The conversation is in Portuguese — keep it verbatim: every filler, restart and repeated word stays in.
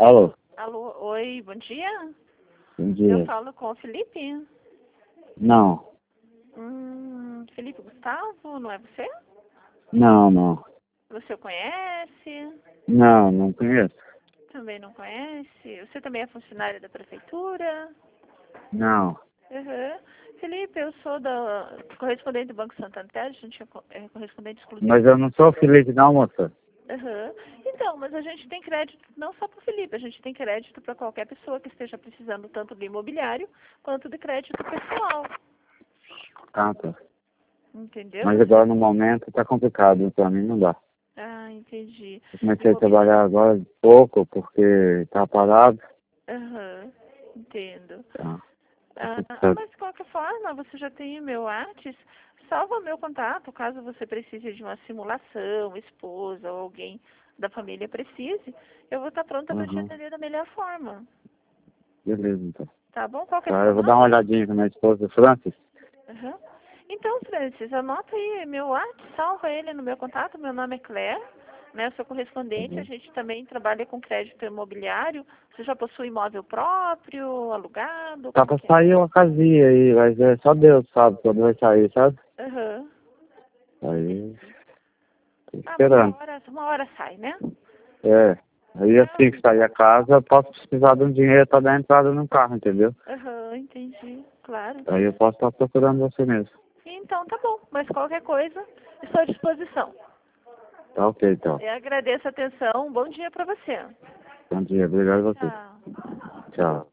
Alô? Alô, oi, bom dia. Bom dia. Eu falo com o Felipe. Não. Hum, Felipe Gustavo, não é você? Não, não. Você o conhece? Não, não conheço. Também não conhece? Você também é funcionário da prefeitura? Não. Uhum. Felipe, eu sou da correspondente do Banco Santander, a gente é co- é correspondente exclusivo. Mas eu não sou Felipe não, moça. Uhum. Então, mas a gente tem crédito não só para o Felipe, a gente tem crédito para qualquer pessoa que esteja precisando tanto do imobiliário quanto de crédito pessoal. Ah, tá. Entendeu? Mas agora no momento tá complicado, pra mim não dá. Ah, entendi. Eu comecei a Imobiliário. trabalhar agora pouco, porque tá parado. Aham, entendo. Tá. Ah, Tá. mas de qualquer forma, você já tem o meu WhatsApp, salva meu contato, caso você precise de uma simulação, esposa ou alguém da família precise, eu vou estar pronta para te Uhum. atender da melhor forma. Beleza, então. Tá bom? Qual que é Tá, seu eu vou dar uma nome? olhadinha com a minha esposa, Francis. Aham. Então, Francis, anota aí meu WhatsApp, salva ele no meu contato, meu nome é Claire, né? Eu sou correspondente, a Uhum. gente também trabalha com crédito imobiliário. Você já possui imóvel próprio, alugado, Tá como pra que é? sair uma casinha aí, mas é só Deus sabe quando vai sair, sabe? Aham. Aí, tô Ah, mas uma esperando. hora, uma hora sai, né? É. Aí Ah, assim que sair a casa, eu posso precisar de um dinheiro pra dar entrada no carro, entendeu? aham, entendi, claro. Aí eu posso estar procurando você mesmo. Então tá bom, mas qualquer coisa, estou à disposição. Tá ok, então. Eu agradeço a atenção, um bom dia para você. Bom dia, obrigado a você. Tchau. Tchau.